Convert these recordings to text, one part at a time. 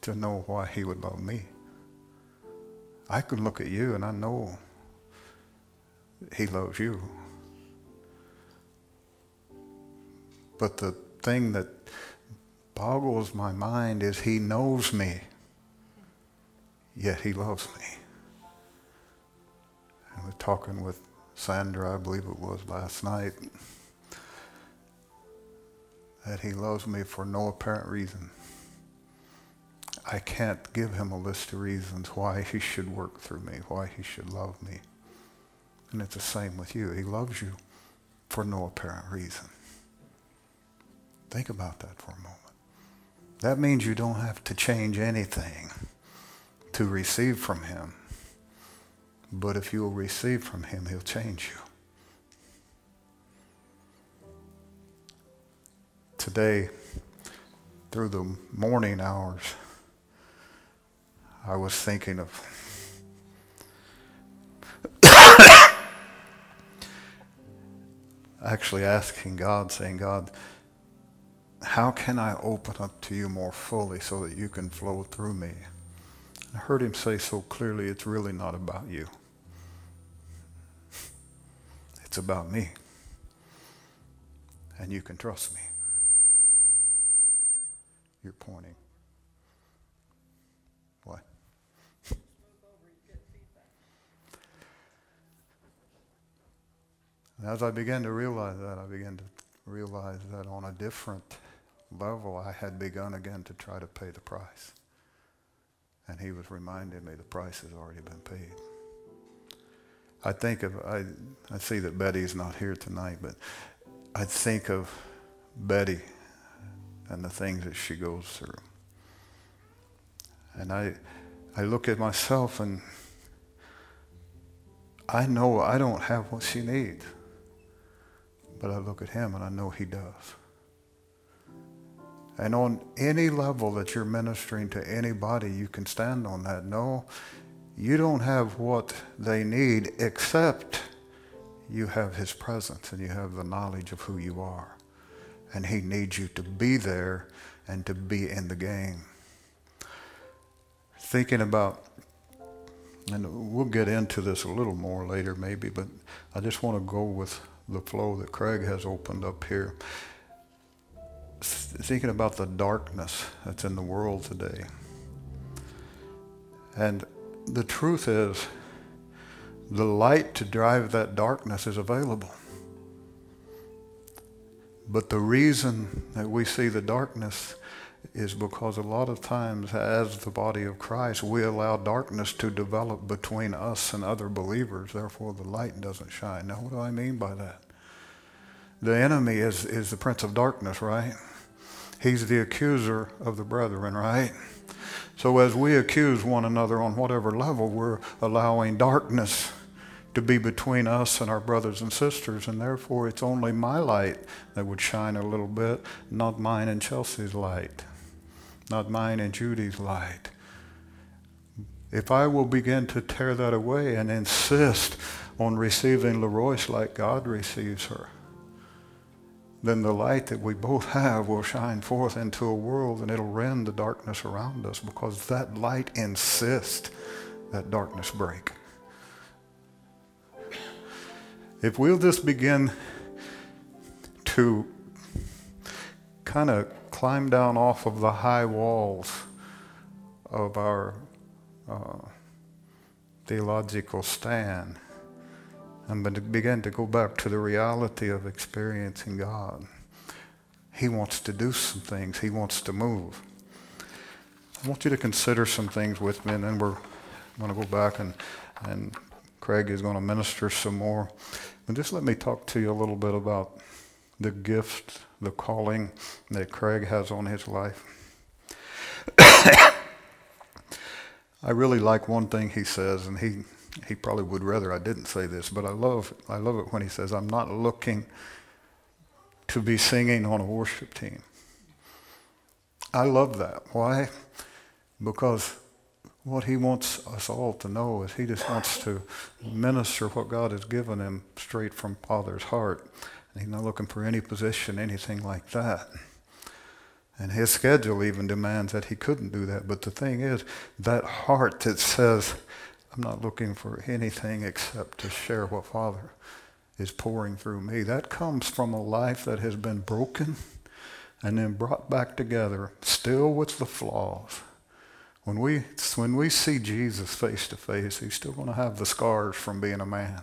to know why he would love me. I can look at you and I know he loves you. But the thing that boggles my mind is he knows me, yet he loves me. I was talking with Sandra, I believe it was last night, that he loves me for no apparent reason. I can't give him a list of reasons why he should work through me, why he should love me. And it's the same with you. He loves you for no apparent reason. Think about that for a moment. That means you don't have to change anything to receive from him. But if you'll receive from him, he'll change you. Today, through the morning hours, I was thinking of actually asking God, saying, God, how can I open up to you more fully so that you can flow through me? I heard him say so clearly, it's really not about you. It's about me. And you can trust me. You're pointing. What? And as I began to realize that, I began to realize that on a different level, I had begun again to try to pay the price. And he was reminding me the price has already been paid. I see that Betty's not here tonight, but I think of Betty and the things that she goes through. And I look at myself and I know I don't have what she needs. But I look at him and I know he does. And on any level that you're ministering to anybody, you can stand on that. No, you don't have what they need except you have his presence and you have the knowledge of who you are. And he needs you to be there and to be in the game. Thinking about, and we'll get into this a little more later maybe, but I just want to go with the flow that Craig has opened up here. Thinking about the darkness that's in the world today. And the truth is, the light to drive that darkness is available. But the reason that we see the darkness is because a lot of times as the body of Christ, we allow darkness to develop between us and other believers. Therefore, the light doesn't shine. Now, what do I mean by that? The enemy is the prince of darkness, right? He's the accuser of the brethren, right? So as we accuse one another on whatever level, we're allowing darkness to be between us and our brothers and sisters, and therefore it's only my light that would shine a little bit, not mine and Chelsea's light, not mine and Judy's light. If I will begin to tear that away and insist on receiving LaRoyce like God receives her, then the light that we both have will shine forth into a world and it'll rend the darkness around us because that light insists that darkness break. If we'll just begin to kind of climb down off of the high walls of our theological stand and begin to go back to the reality of experiencing God. He wants to do some things. He wants to move. I want you to consider some things with me, and then we're going to go back and Craig is going to minister some more. But just let me talk to you a little bit about the gift, the calling that Craig has on his life. I really like one thing he says, and he probably would rather I didn't say this, but I love it when he says, I'm not looking to be singing on a worship team. I love that. Why? Because what he wants us all to know is he just wants to minister what God has given him straight from Father's heart. And he's not looking for any position, anything like that. And his schedule even demands that he couldn't do that. But the thing is, that heart that says, I'm not looking for anything except to share what Father is pouring through me, that comes from a life that has been broken and then brought back together, still with the flaws. When we see Jesus face to face, he's still going to have the scars from being a man.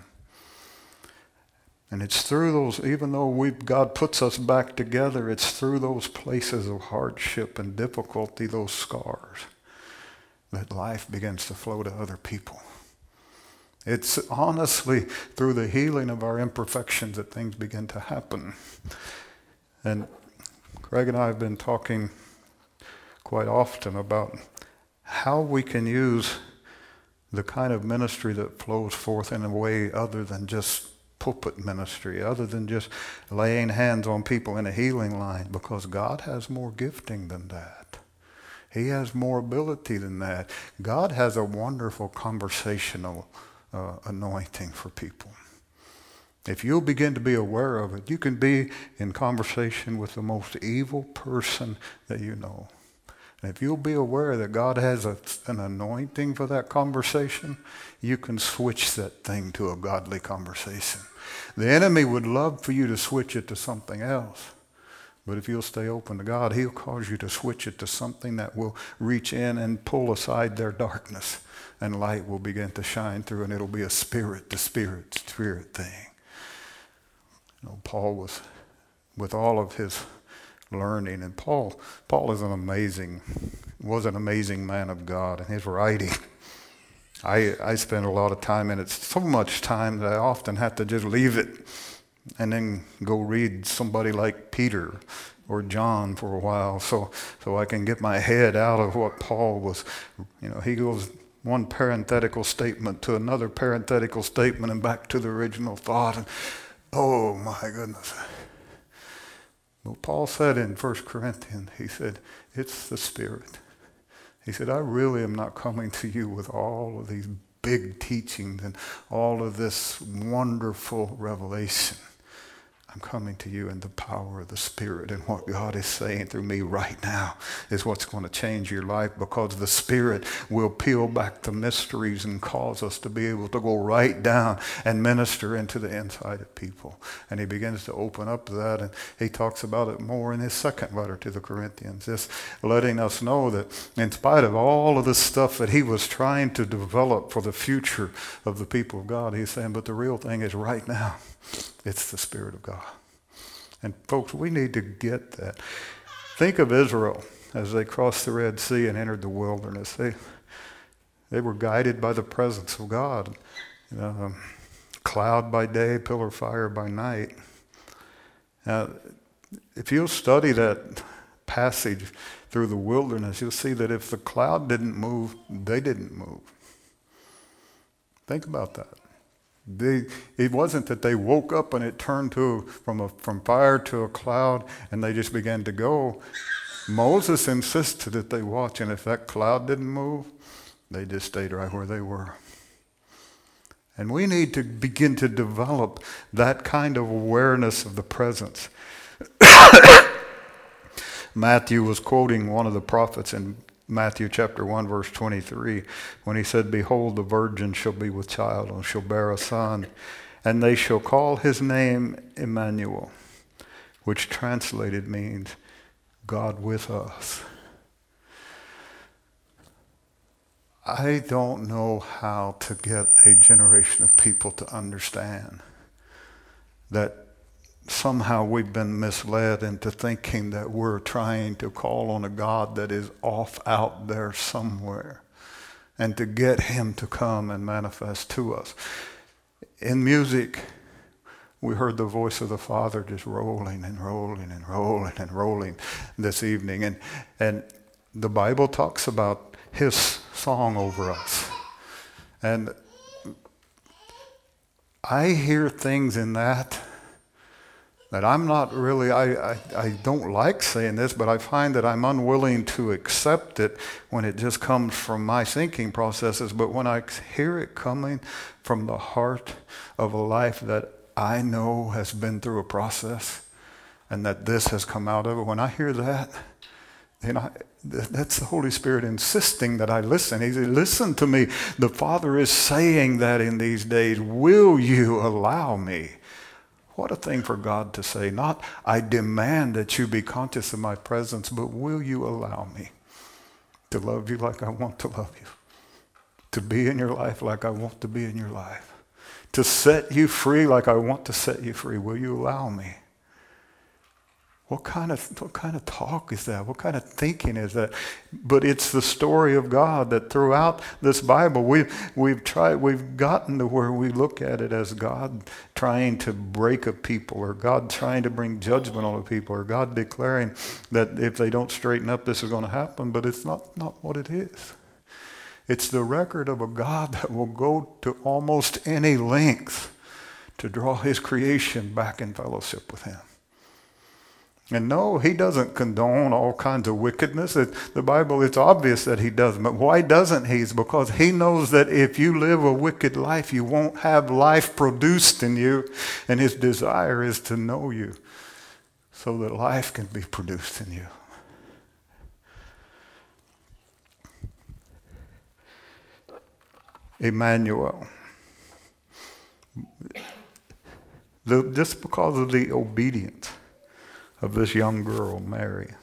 And it's through those, even though God puts us back together, it's through those places of hardship and difficulty, those scars, that life begins to flow to other people. It's honestly through the healing of our imperfections that things begin to happen. And Greg and I have been talking quite often about how we can use the kind of ministry that flows forth in a way other than just pulpit ministry, other than just laying hands on people in a healing line, because God has more gifting than that. He has more ability than that. God has a wonderful conversational anointing for people. If you'll begin to be aware of it, you can be in conversation with the most evil person that you know. And if you'll be aware that God has an anointing for that conversation, you can switch that thing to a godly conversation. The enemy would love for you to switch it to something else. But if you'll stay open to God, he'll cause you to switch it to something that will reach in and pull aside their darkness. And light will begin to shine through, and it'll be a spirit-to-spirit thing. You know, Paul with all of his learning, and Paul was an amazing man of God, and his writing, I spend a lot of time in it, so much time that I often have to just leave it and then go read somebody like Peter or John for a while so I can get my head out of what Paul was. You know, he goes one parenthetical statement to another parenthetical statement and back to the original thought, and oh my goodness. Well, Paul said in 1 Corinthians, he said, it's the Spirit. He said, I really am not coming to you with all of these big teachings and all of this wonderful revelation. I'm coming to you in the power of the Spirit, and what God is saying through me right now is what's going to change your life, because the Spirit will peel back the mysteries and cause us to be able to go right down and minister into the inside of people. And he begins to open up that, and he talks about it more in his second letter to the Corinthians, just letting us know that in spite of all of the stuff that he was trying to develop for the future of the people of God, he's saying, but the real thing is right now. It's the Spirit of God. And folks, we need to get that. Think of Israel as they crossed the Red Sea and entered the wilderness. They were guided by the presence of God. You know, cloud by day, pillar of fire by night. Now, if you'll study that passage through the wilderness, you'll see that if the cloud didn't move, they didn't move. Think about that. It wasn't that they woke up and it turned from fire to a cloud and they just began to go. Moses insisted that they watch, and if that cloud didn't move, they just stayed right where they were. And we need to begin to develop that kind of awareness of the presence. Matthew was quoting one of the prophets in Matthew chapter 1, verse 23, when he said, behold, the virgin shall be with child and shall bear a son, and they shall call his name Emmanuel, which translated means God with us. I don't know how to get a generation of people to understand that somehow we've been misled into thinking that we're trying to call on a God that is off out there somewhere, and to get him to come and manifest to us. In music, we heard the voice of the Father just rolling and rolling and rolling and rolling this evening. And the Bible talks about his song over us. And I hear things in that I'm not really, I don't like saying this, but I find that I'm unwilling to accept it when it just comes from my thinking processes. But when I hear it coming from the heart of a life that I know has been through a process and that this has come out of it, when I hear that, That's the Holy Spirit insisting that I listen. He said, listen to me. The Father is saying that in these days. Will you allow me? What a thing for God to say. Not, I demand that you be conscious of my presence, but will you allow me to love you like I want to love you? To be in your life like I want to be in your life? To set you free like I want to set you free? Will you allow me? What kind of talk is that? What kind of thinking is that? But it's the story of God that throughout this Bible we've gotten to where we look at it as God trying to break a people, or God trying to bring judgment on a people, or God declaring that if they don't straighten up, this is going to happen. But it's not what it is. It's the record of a God that will go to almost any length to draw his creation back in fellowship with him. And no, he doesn't condone all kinds of wickedness. The Bible, it's obvious that he doesn't. But why doesn't he? It's because he knows that if you live a wicked life, you won't have life produced in you. And his desire is to know you so that life can be produced in you. Emmanuel. Just because of the obedience of this young girl, Mary.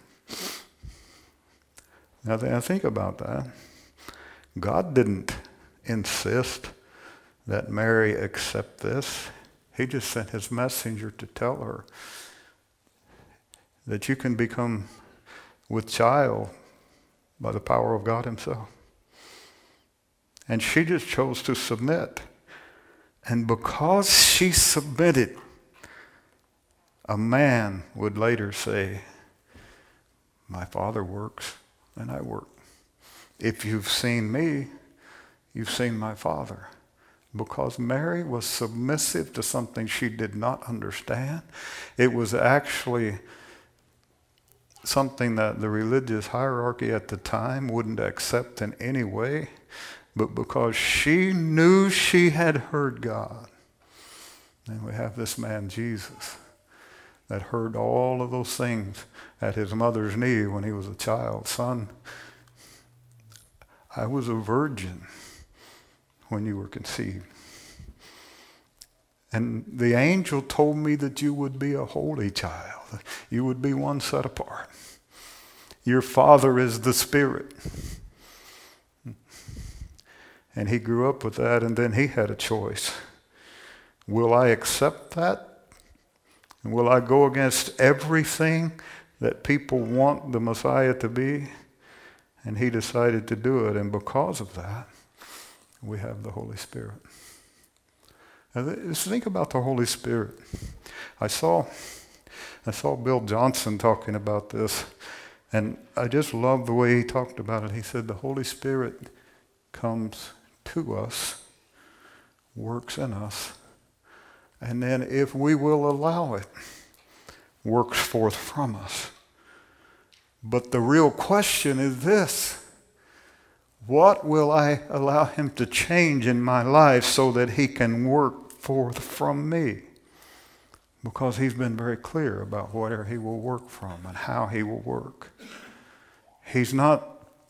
Now think about that. God didn't insist that Mary accept this. He just sent his messenger to tell her that you can become with child by the power of God himself. And she just chose to submit. And because she submitted, a man would later say, my Father works and I work. If you've seen me, you've seen my Father. Because Mary was submissive to something she did not understand. It was actually something that the religious hierarchy at the time wouldn't accept in any way. But because she knew she had heard God. And we have this man, Jesus, that heard all of those things at his mother's knee when he was a child. Son, I was a virgin when you were conceived. And the angel told me that you would be a holy child. You would be one set apart. Your father is the Spirit. And he grew up with that, and then he had a choice. Will I accept that? And will I go against everything that people want the Messiah to be? And he decided to do it. And because of that, we have the Holy Spirit. Now, just think about the Holy Spirit. I saw Bill Johnson talking about this, and I just love the way he talked about it. He said the Holy Spirit comes to us, works in us, and then if we will allow it, works forth from us. But the real question is this: what will I allow him to change in my life so that he can work forth from me? Because he's been very clear about where he will work from and how he will work. He's not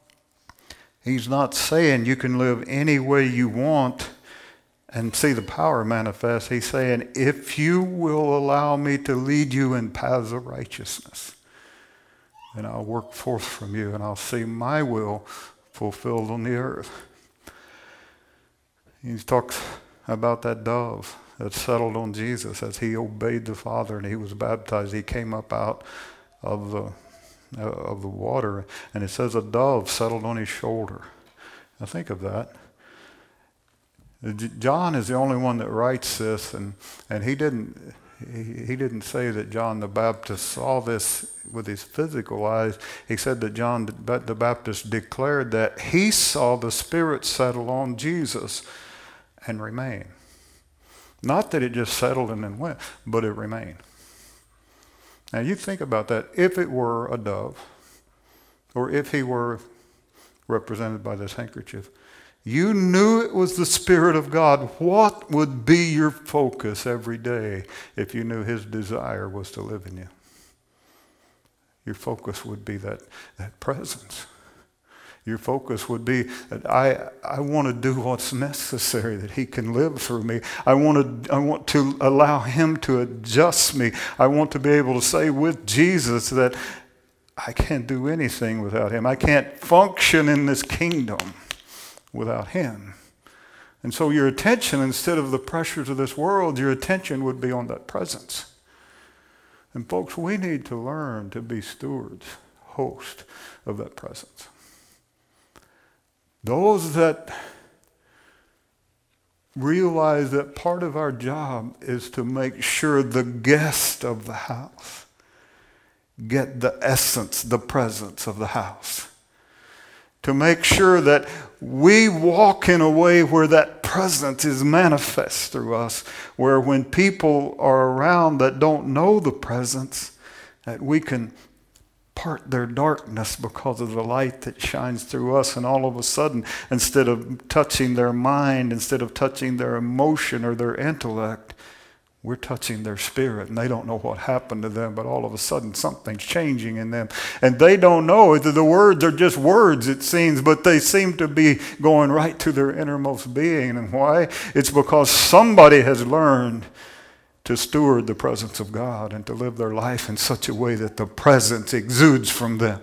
saying you can live any way you want and see the power manifest. He's saying, if you will allow me to lead you in paths of righteousness, then I'll work forth from you and I'll see my will fulfilled on the earth. He talks about that dove that settled on Jesus as he obeyed the Father and he was baptized. He came up out of the water, and it says a dove settled on his shoulder. Now think of that. John is the only one that writes this, and he didn't say that John the Baptist saw this with his physical eyes. He said that John the Baptist declared that he saw the Spirit settle on Jesus and remain. Not that it just settled and then went, but it remained. Now you think about that. If it were a dove, or if he were represented by this handkerchief, you knew it was the Spirit of God. What would be your focus every day if you knew his desire was to live in you? Your focus would be that presence. Your focus would be that I want to do what's necessary that he can live through me. I want to allow him to adjust me. I want to be able to say with Jesus that I can't do anything without him. I can't function in this kingdom without him. And so your attention, instead of the pressures of this world, your attention would be on that presence. And folks, we need to learn to be stewards, hosts of that presence. Those that realize that part of our job is to make sure the guest of the house get the essence, the presence of the house. To make sure that we walk in a way where that presence is manifest through us, where when people are around that don't know the presence, that we can part their darkness because of the light that shines through us. And all of a sudden, instead of touching their mind, instead of touching their emotion or their intellect, we're touching their spirit, and they don't know what happened to them, but all of a sudden something's changing in them. And they don't know. The words are just words, it seems, but they seem to be going right to their innermost being. And why? It's because somebody has learned to steward the presence of God and to live their life in such a way that the presence exudes from them.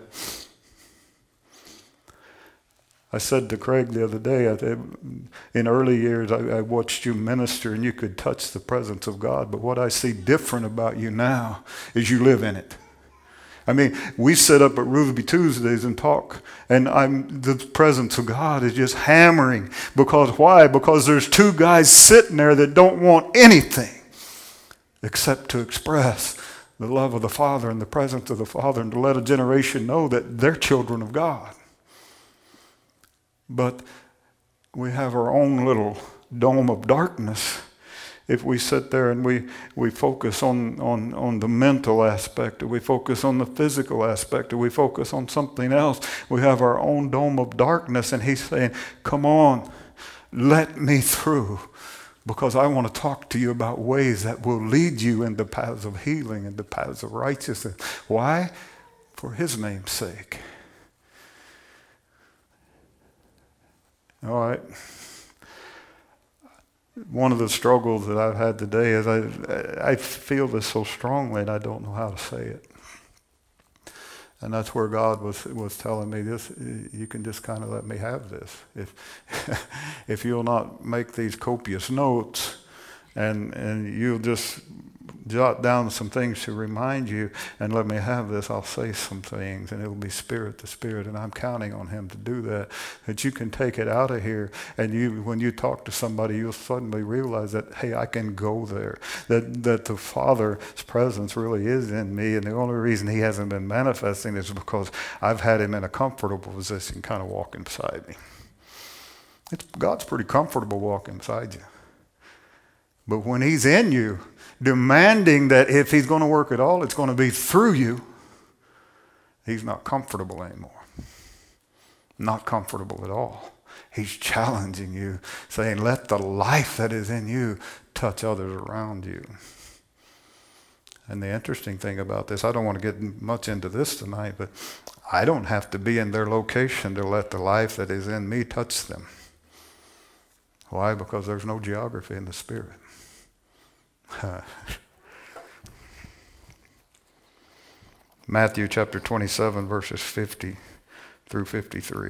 I said to Craig the other day, in early years I watched you minister and you could touch the presence of God, but what I see different about you now is you live in it. I mean, we sit up at Ruby Tuesdays and talk, and the presence of God is just hammering. Because why? Because there's two guys sitting there that don't want anything except to express the love of the Father and the presence of the Father, and to let a generation know that they're children of God. But we have our own little dome of darkness if we sit there and we focus on the mental aspect, or we focus on the physical aspect, or we focus on something else. We have our own dome of darkness, and he's saying, come on, let me through, because I want to talk to you about ways that will lead you in the paths of healing and the paths of righteousness. Why? For his name's sake. All right. One of the struggles that I've had today is I feel this so strongly and I don't know how to say it. And that's where God was telling me this. You can just kind of let me have this. If you'll not make these copious notes and you'll just jot down some things to remind you and let me have this, I'll say some things and it'll be spirit to spirit, and I'm counting on him to do that. That you can take it out of here, and when you talk to somebody, you'll suddenly realize that, hey, I can go there. That the Father's presence really is in me, and the only reason he hasn't been manifesting is because I've had him in a comfortable position kind of walking beside me. God's pretty comfortable walking beside you. But when he's in you, demanding that if he's going to work at all, it's going to be through you, he's not comfortable anymore. Not comfortable at all. He's challenging you, saying, let the life that is in you touch others around you. And the interesting thing about this, I don't want to get much into this tonight, but I don't have to be in their location to let the life that is in me touch them. Why? Because there's no geography in the Spirit. Matthew chapter 27, verses 50 through 53.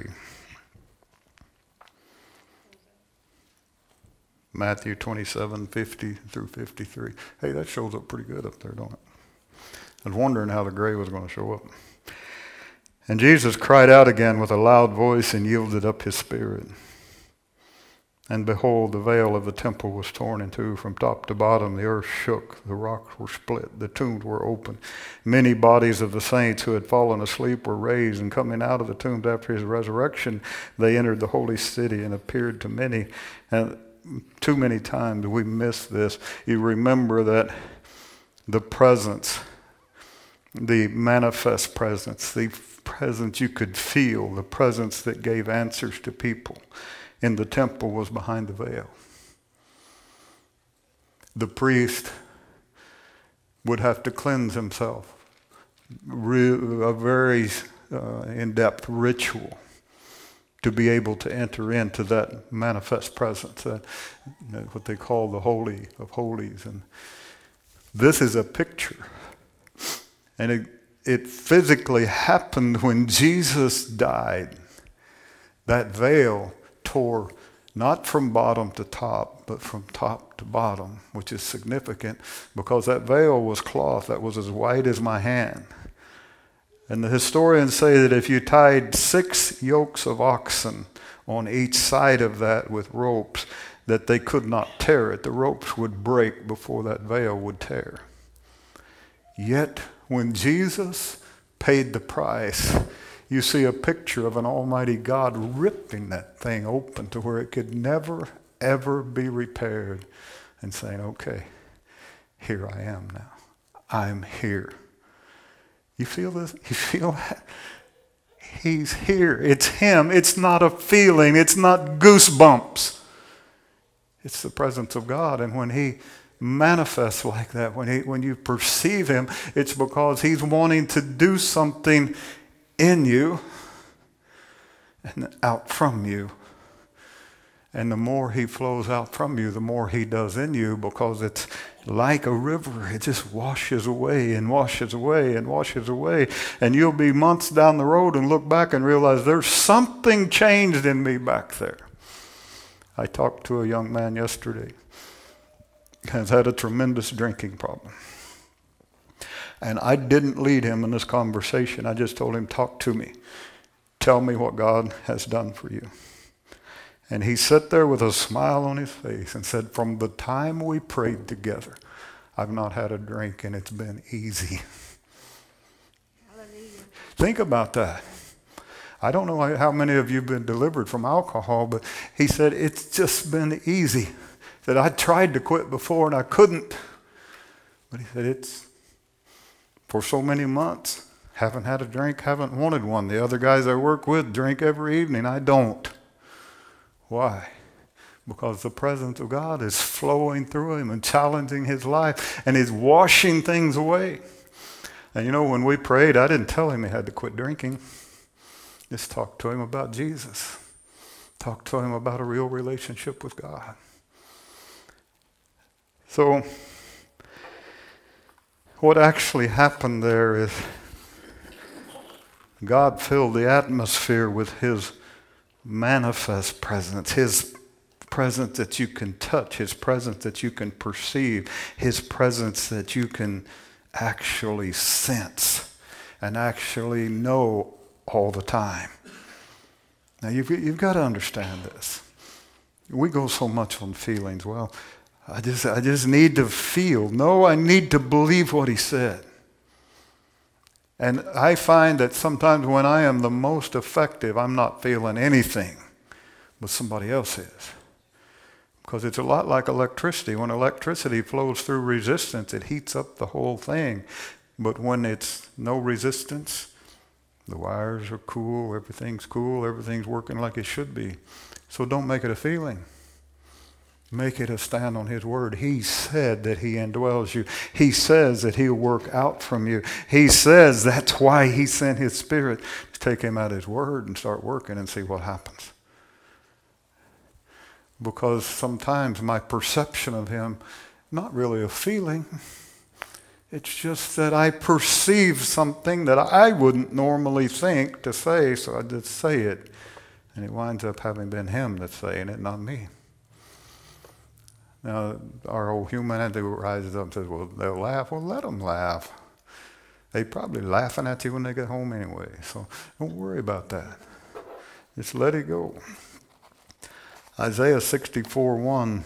Matthew 27, 50 through 53. Hey, that shows up pretty good up there, don't it? I was wondering how the gray was going to show up. And Jesus cried out again with a loud voice and yielded up his spirit. And behold, the veil of the temple was torn in two from top to bottom. The earth shook, the rocks were split, the tombs were opened. Many bodies of the saints who had fallen asleep were raised, and coming out of the tombs after his resurrection, they entered the holy city and appeared to many. And too many times we miss this. You remember that the presence, the manifest presence, the presence you could feel, the presence that gave answers to people in the temple was behind the veil. The priest would have to cleanse himself a very in-depth ritual to be able to enter into that manifest presence, that what they call the Holy of Holies. And this is a picture. And it physically happened when Jesus died. That veil tore not from bottom to top, but from top to bottom, which is significant because that veil was cloth that was as white as my hand. And the historians say that if you tied 6 yokes of oxen on each side of that with ropes, that they could not tear it. The ropes would break before that veil would tear. Yet, when Jesus paid the price, you see a picture of an almighty God ripping that thing open to where it could never, ever be repaired and saying, okay, here I am now. I'm here. You feel this? You feel that? He's here. It's him. It's not a feeling. It's not goosebumps. It's the presence of God. And when he manifests like that, when you perceive him, it's because he's wanting to do something in you and out from you. And the more he flows out from you, the more he does in you, because it's like a river. It just washes away and washes away and washes away. And you'll be months down the road and look back and realize there's something changed in me back there. I talked to a young man yesterday who has had a tremendous drinking problem. And I didn't lead him in this conversation. I just told him, talk to me. Tell me what God has done for you. And he sat there with a smile on his face and said, from the time we prayed together, I've not had a drink and it's been easy. Hallelujah. Think about that. I don't know how many of you have been delivered from alcohol, but he said, it's just been easy. He said, I tried to quit before and I couldn't. But he said, it's for so many months. Haven't had a drink, haven't wanted one. The other guys I work with drink every evening. I don't. Why? Because the presence of God is flowing through him and challenging his life and is washing things away. And you know, when we prayed, I didn't tell him he had to quit drinking. Just talked to him about Jesus. Talked to him about a real relationship with God. So, what actually happened there is God filled the atmosphere with his manifest presence, his presence that you can touch, his presence that you can perceive, his presence that you can actually sense and actually know all the time. Now you've got to understand this. We go so much on feelings. Well, I just need to feel. No, I need to believe what he said. And I find that sometimes when I am the most effective, I'm not feeling anything, but somebody else is. Because it's a lot like electricity. When electricity flows through resistance, it heats up the whole thing. But when it's no resistance, the wires are cool, everything's working like it should be. So don't make it a feeling. Make it a stand on his word. He said that he indwells you. He says that he'll work out from you. He says that's why he sent his spirit to take him at his word and start working and see what happens. Because sometimes my perception of him, not really a feeling, it's just that I perceive something that I wouldn't normally think to say, so I just say it. And it winds up having been him that's saying it, not me. Now, our old humanity rises up and says, well, they'll laugh. Well, let them laugh. They're probably laughing at you when they get home anyway. So don't worry about that. Just let it go. Isaiah 64:1.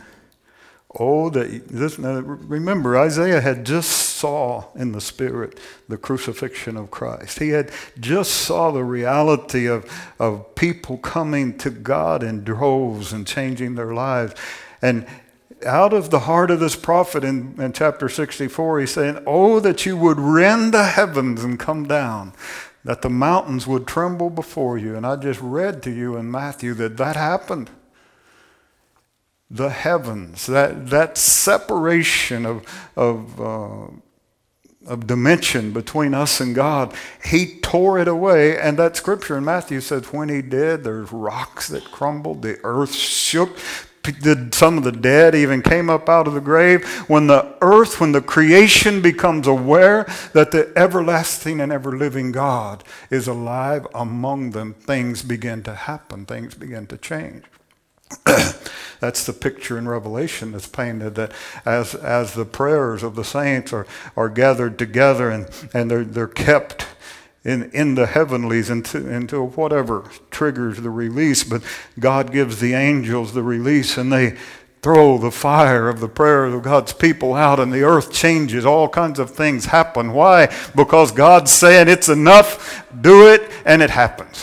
Remember, Isaiah had just saw in the Spirit the crucifixion of Christ. He had just saw the reality of people coming to God in droves and changing their lives. And out of the heart of this prophet in chapter 64, he's saying, oh, that you would rend the heavens and come down, that the mountains would tremble before you. And I just read to you in Matthew that happened. The heavens, that separation of dimension between us and God. He tore it away, and that scripture in Matthew says when he did, there's rocks that crumbled, the earth shook. Some of the dead even came up out of the grave. When the creation becomes aware that the everlasting and ever-living God is alive among them, things begin to happen, things begin to change. That's the picture in Revelation that's painted, that as the prayers of the saints are gathered together and they're kept in the heavenlies into whatever triggers the release, but God gives the angels the release, and they throw the fire of the prayers of God's people out, and the earth changes. All kinds of things happen. Why? Because God's saying it's enough, do it, and it happens.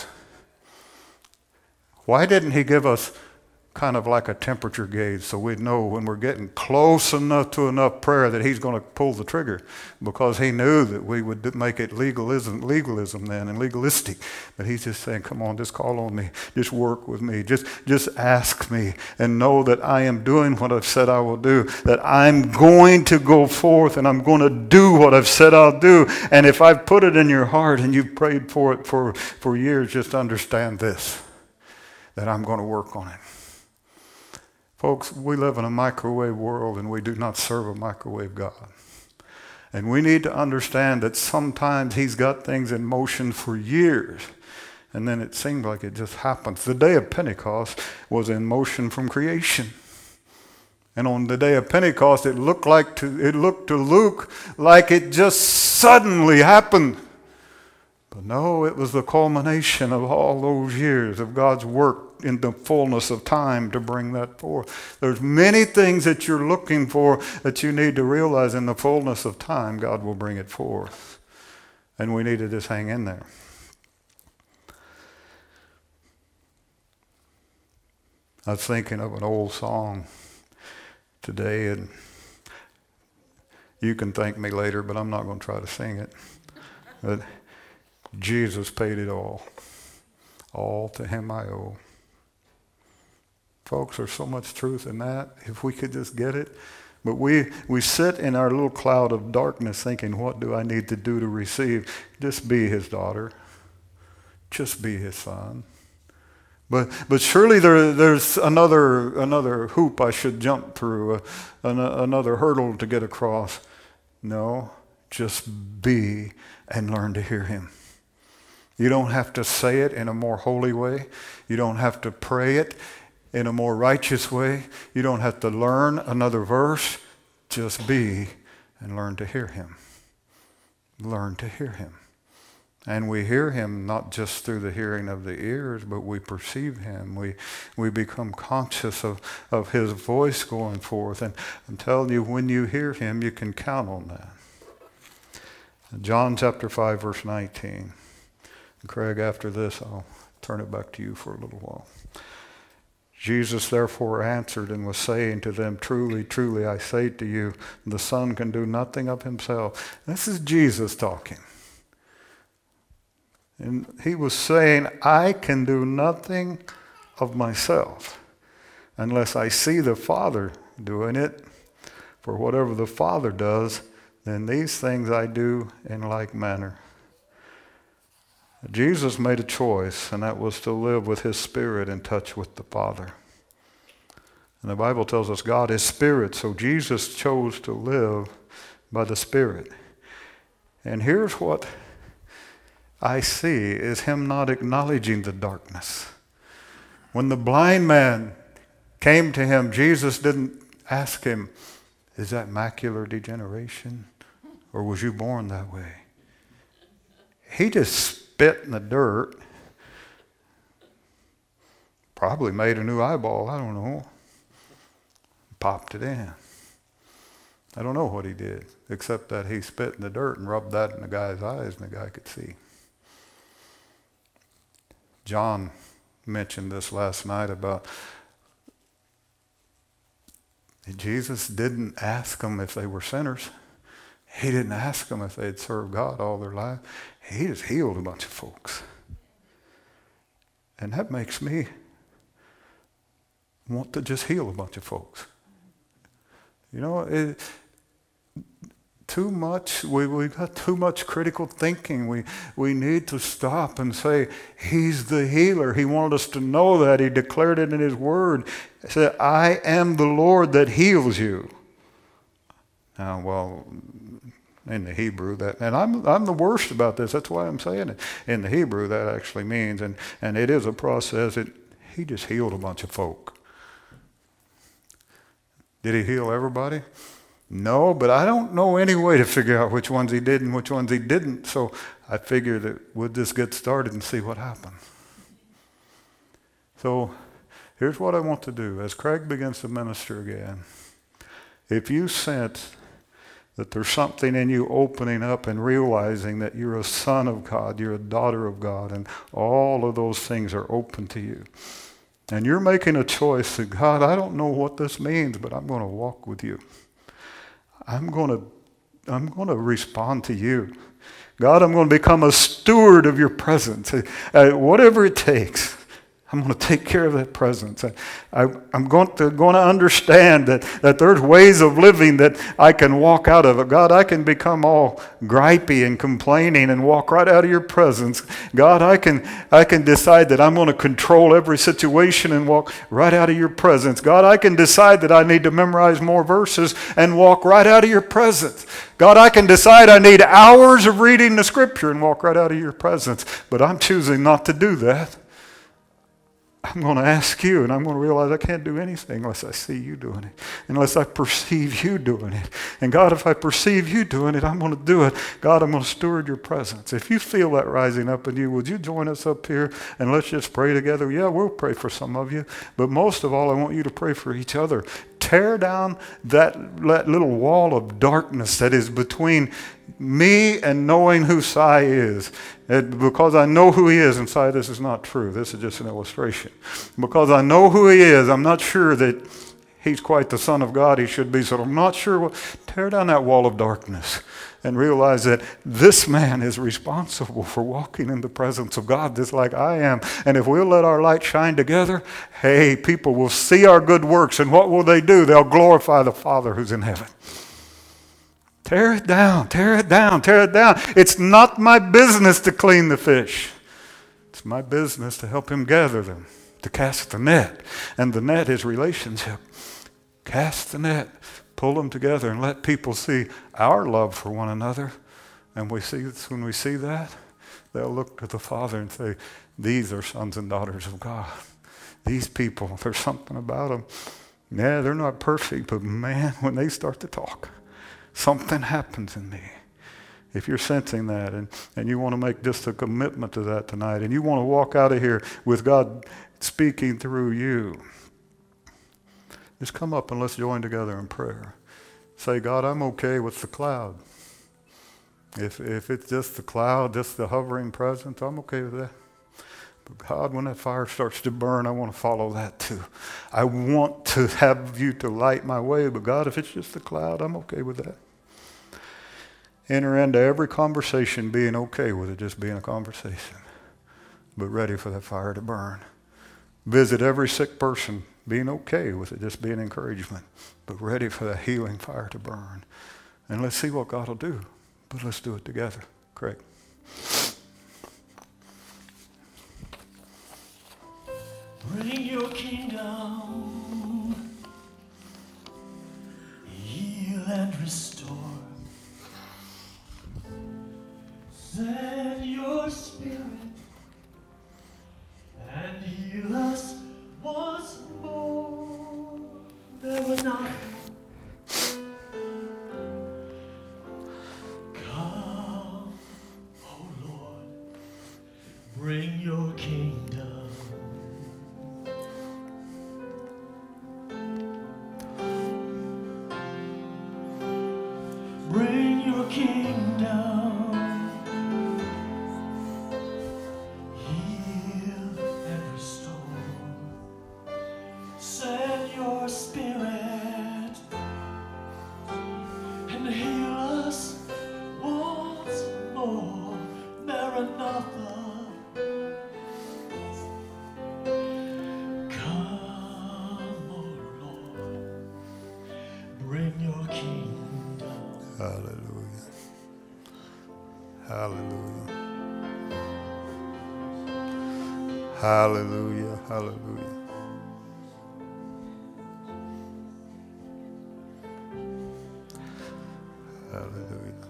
Why didn't he give us kind of like a temperature gauge so we'd know when we're getting close enough to enough prayer that he's going to pull the trigger? Because he knew that we would make it legalism then and legalistic. But he's just saying, come on, just call on me, just work with me, just ask me, and know that I am doing what I've said I will do, that I'm going to go forth and I'm going to do what I've said I'll do. And if I've put it in your heart and you've prayed for it for years, just understand this, that I'm going to work on it. Folks, we live in a microwave world, and we do not serve a microwave God. And we need to understand that sometimes he's got things in motion for years, and then it seems like it just happens. The day of Pentecost was in motion from creation. And on the day of Pentecost, it looked to Luke like it just suddenly happened. But no, it was the culmination of all those years of God's work in the fullness of time to bring that forth. There's many things that you're looking for that you need to realize in the fullness of time, God will bring it forth. And we need to just hang in there. I was thinking of an old song today, and you can thank me later, but I'm not going to try to sing it. But Jesus paid it all. All to him I owe. Folks, there's so much truth in that, if we could just get it. But we sit in our little cloud of darkness thinking, what do I need to do to receive? Just be his daughter. Just be his son. But surely there's another hoop I should jump through, another hurdle to get across. No, just be and learn to hear him. You don't have to say it in a more holy way. You don't have to pray it in a more righteous way. You don't have to learn another verse. Just be and learn to hear him. Learn to hear him. And we hear him not just through the hearing of the ears, but we perceive him. We become conscious of his voice going forth. And I'm telling you, when you hear him, you can count on that. John chapter 5, verse 19. And Craig, after this, I'll turn it back to you for a little while. Jesus therefore answered and was saying to them, truly, truly, I say to you, the Son can do nothing of himself. This is Jesus talking. And he was saying, I can do nothing of myself unless I see the Father doing it. For whatever the Father does, then these things I do in like manner. Jesus made a choice, and that was to live with his Spirit in touch with the Father. And the Bible tells us God is Spirit, so Jesus chose to live by the Spirit. And here's what I see is him not acknowledging the darkness. When the blind man came to him, Jesus didn't ask him, is that macular degeneration? Or was you born that way? He just spit in the dirt, probably made a new eyeball, I don't know, popped it in. I don't know what he did, except that he spit in the dirt and rubbed that in the guy's eyes and the guy could see. John mentioned this last night about Jesus didn't ask them if they were sinners. He didn't ask them if they'd served God all their life. He just healed a bunch of folks. And that makes me want to just heal a bunch of folks. You know, too much. We got too much critical thinking. We need to stop and say, He's the healer. He wanted us to know that. He declared it in His Word. He said, I am the Lord that heals you. Now, well, in the Hebrew, that, and I'm the worst about this. That's why I'm saying it. In the Hebrew, that actually means, and it is a process. He just healed a bunch of folk. Did He heal everybody? No, but I don't know any way to figure out which ones He did and which ones He didn't. So I figured that we'll just get started and see what happens. So here's what I want to do. As Craig begins to minister again, if you sense that there's something in you opening up and realizing that you're a son of God, you're a daughter of God, and all of those things are open to you, and you're making a choice that, God, I don't know what this means, but I'm going to walk with you. I'm going to respond to you. God, I'm going to become a steward of your presence. Whatever it takes, I'm going to take care of that presence. I'm going to understand that there's ways of living that I can walk out of it. God, I can become all gripey and complaining and walk right out of your presence. God, I can decide that I'm going to control every situation and walk right out of your presence. God, I can decide that I need to memorize more verses and walk right out of your presence. God, I can decide I need hours of reading the scripture and walk right out of your presence. But I'm choosing not to do that. I'm going to ask you, and I'm going to realize I can't do anything unless I see you doing it, unless I perceive you doing it. And God, if I perceive you doing it, I'm going to do it. God, I'm going to steward your presence. If you feel that rising up in you, would you join us up here and let's just pray together? Yeah, we'll pray for some of you. But most of all, I want you to pray for each other. Tear down that little wall of darkness that is between me and knowing who Si is. Because I know who he is, and Si, this is not true. This is just an illustration. Because I know who he is, I'm not sure that he's quite the Son of God he should be, so I'm not sure. Tear down that wall of darkness and realize that this man is responsible for walking in the presence of God just like I am. And if we'll let our light shine together, hey, people will see our good works, and what will they do? They'll glorify the Father who's in heaven. Tear it down, tear it down, tear it down. It's not my business to clean the fish. It's my business to help him gather them, to cast the net. And the net is relationship. Cast the net, pull them together, and let people see our love for one another. And when we see that, they'll look to the Father and say, these are sons and daughters of God. These people, there's something about them. Yeah, they're not perfect, but man, when they start to talk, something happens in me. If you're sensing that and you want to make just a commitment to that tonight, and you want to walk out of here with God speaking through you, just come up and let's join together in prayer. Say, God, I'm okay with the cloud. If it's just the cloud, just the hovering presence, I'm okay with that. But God, when that fire starts to burn, I want to follow that too. I want to have you to light my way, but God, if it's just the cloud, I'm okay with that. Enter into every conversation being okay with it just being a conversation, but ready for that fire to burn. Visit every sick person being okay with it just being encouragement, but ready for that healing fire to burn. And let's see what God will do, but let's do it together. Craig. Bring your kingdom, heal and restore. Send your spirit and heal us once more. There will not come, oh Lord, bring your kingdom. Hallelujah. Hallelujah. Hallelujah. Hallelujah.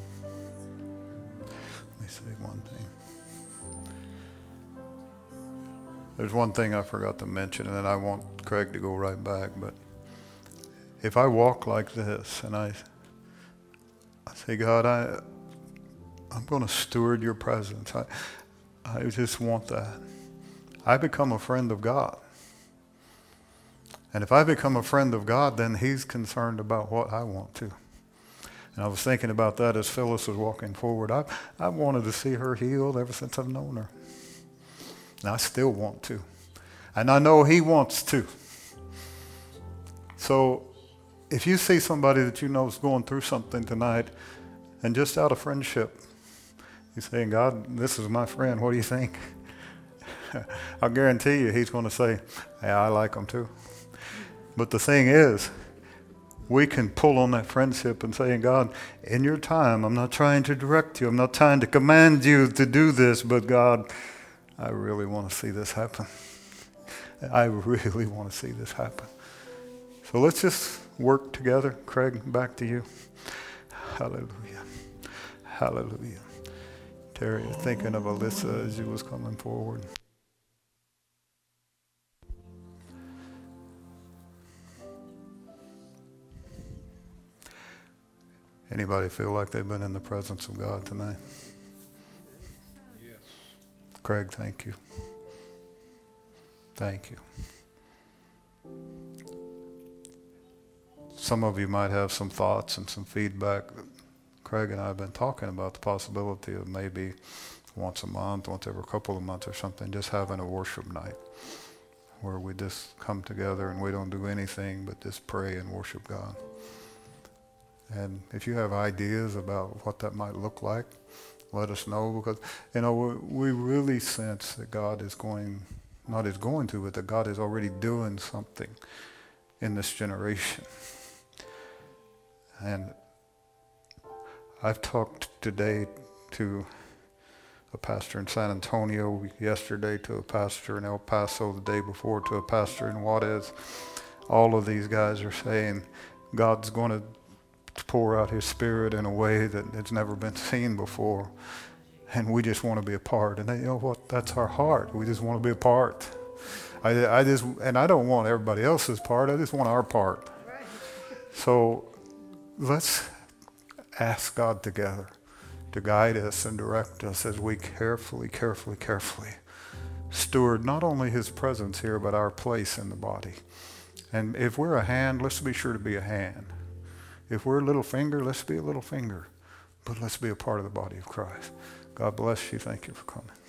Let me say one thing. There's one thing I forgot to mention, and then I want Craig to go right back, but if I walk like this and I say, God, I'm going to steward your presence. I just want that. I become a friend of God. And if I become a friend of God, then he's concerned about what I want to. And I was thinking about that as Phyllis was walking forward. I wanted to see her healed ever since I've known her. And I still want to. And I know he wants to. So if you see somebody that you know is going through something tonight, and just out of friendship, you're saying, God, this is my friend, what do you think? I'll guarantee you he's going to say, yeah, I like him too. But the thing is, we can pull on that friendship and say, God, in your time, I'm not trying to direct you. I'm not trying to command you to do this, but God, I really want to see this happen. I really want to see this happen. So let's just work together. Craig, back to you. Hallelujah. Hallelujah. Terry, thinking of Alyssa as you was coming forward. Anybody feel like they've been in the presence of God tonight? Yes. Craig, thank you. Thank you. Some of you might have some thoughts and some feedback. Craig and I have been talking about the possibility of maybe once a month, once every couple of months or something, just having a worship night where we just come together and we don't do anything but just pray and worship God. And if you have ideas about what that might look like, let us know, because, we really sense that God is but that God is already doing something in this generation. And I've talked today to a pastor in San Antonio, yesterday to a pastor in El Paso, the day before to a pastor in Juarez. All of these guys are saying God's going to pour out his Spirit in a way that it's never been seen before. And we just want to be a part. And you know what? That's our heart. We just want to be a part. I don't want everybody else's part. I just want our part. Right. So let's ask God together to guide us and direct us as we carefully steward not only his presence here, but our place in the body. And if we're a hand, let's be sure to be a hand. If we're a little finger, let's be a little finger. But let's be a part of the body of Christ. God bless you. Thank you for coming.